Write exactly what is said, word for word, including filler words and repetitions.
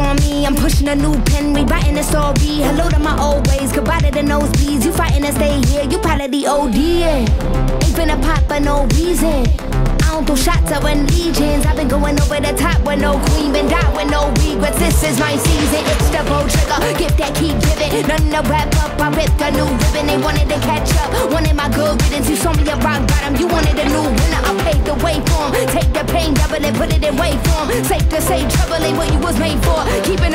on me. I'm pushing a new pen, rewriting the story. Hello to my old ways, goodbye to the nosebleeds. You fighting to stay here, you pilot the O D. Ain't finna pop for no reason. I don't throw shots, I win legions. I've been going over the top with no queen, been died with no regrets. This is my season, it's the bow trigger. Gift that keep giving, none to wrap up. I ripped a new ribbon, they wanted to catch up. Wanted my good riddance, you saw me at rock bottom. You wanted a new winner, I paved the way for 'em. Take the pain, double it, put it in way form. Safe to say, trouble ain't what you was made for. Keep it